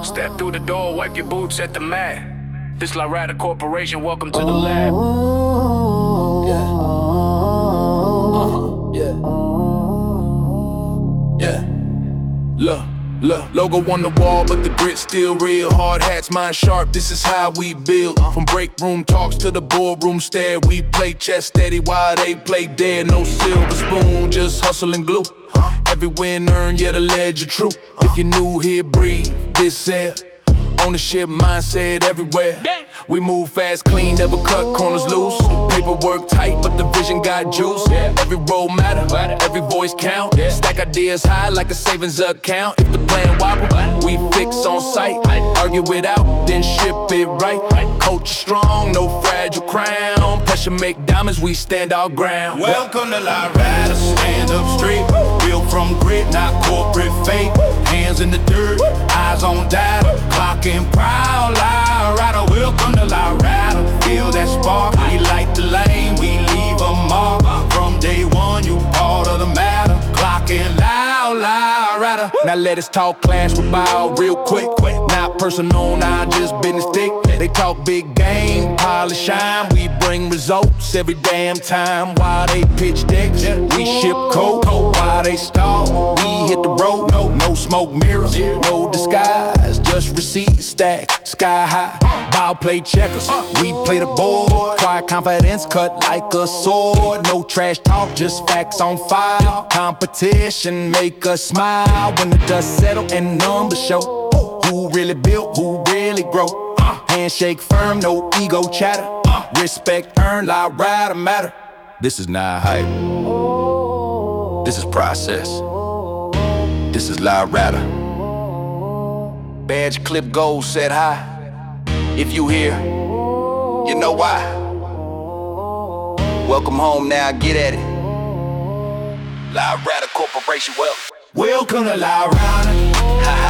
Step through the door, wipe your boots at the mat. This La Rata Corporation, welcome to the lab. Look, logo on the wall, but the grit still real. Hard hats, mind sharp, this is how we build. From break room talks to the boardroom stare, we play chess steady while they play dead. No silver spoon, just hustle and glue. Every win earned, yeah, the ledger true. If you're new here, breathe this air. Ownership mindset everywhere. We move fast, clean, never cut corners loose. Paperwork tight, but the vision got juice. Every road matter, every voice count. Stack ideas high like a savings account. If the plan wobble, we fix on sight. Argue it out, then ship it right. Culture strong, no fragile crown. Pressure make diamonds, we stand our ground. Welcome to La Rata, stand up straight. Built from grit, not corporate fate. Hands in the dirt, eyes on data. Clocking proud, La Rata. Welcome to La Rata, feel that spark. We light the lane, we leave a mark. From day one, you part of the matter. Clocking loud, La Rata. Now let us talk clash with bow real quick. Not personal, not just business thick. They talk big game, polish shine. We bring results every damn time. While they pitch decks, we ship coke. While they stall, we hit the road. No smoke mirrors, no disguise. Just receipts stacked, sky high. Ball play checkers, we play the board. Quiet confidence cut like a sword. No trash talk, just facts on file. Competition make us smile. When the dust settle and numbers show who really built, who really grow. Handshake firm, no ego chatter. Respect earned, La Rata matter. This is not hype. This is process. This is La Rata. Badge clip gold set high. If you here, you know why. Welcome home now, get at it. La Rata Corporation, welcome. Welcome to La Rata.